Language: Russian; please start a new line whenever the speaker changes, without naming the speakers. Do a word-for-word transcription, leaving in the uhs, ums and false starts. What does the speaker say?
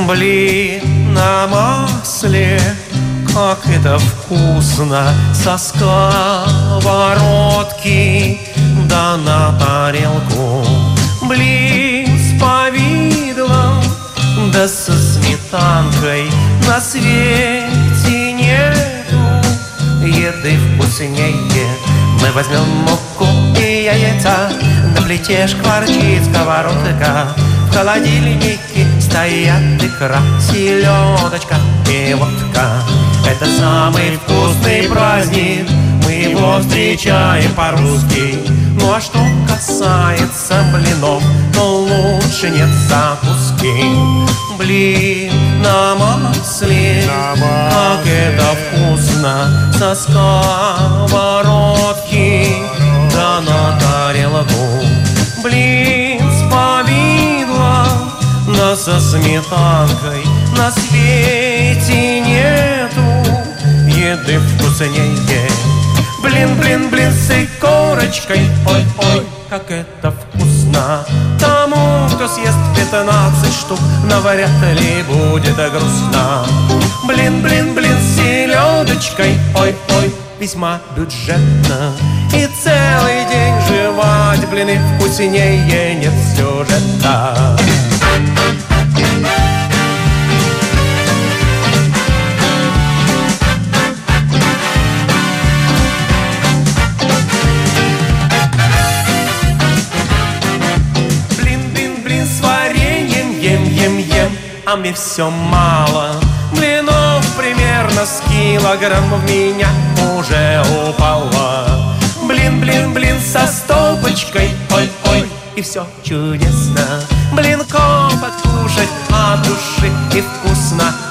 Блин на масле, как это вкусно, со сковородки да на тарелку. Блин с повидлом да со сметанкой, на свете нету еды вкуснее. Мы возьмем муку и яйца, на плите шкварчит сковородка, в холодильнике стоят икра, селедочка и водка. Это самый вкусный праздник, мы его встречаем по-русски. Ну а что касается блинов, то лучше нет закуски. Блин на масле, как это вкусно, со сковородки да на тарелку. Блин с повидлом да со сметанкой, на свете нету еды вкуснее. Блин, блин, блин с икорочкой, ой, ой, как это вкусно. Тому, кто съест пятнадцать штук, но вряд ли будет грустно. Блин, блин, блин с селедочкой, ой, ой, весьма бюджетно. И целый день жевать блины вкуснее нет сюжета. А мне все мало. Блинов примерно с килограмм в меня уже упало. Блин, блин, блин со стопочкой, ой, ой, и все чудесно. Блинков откушать от души и вкусно.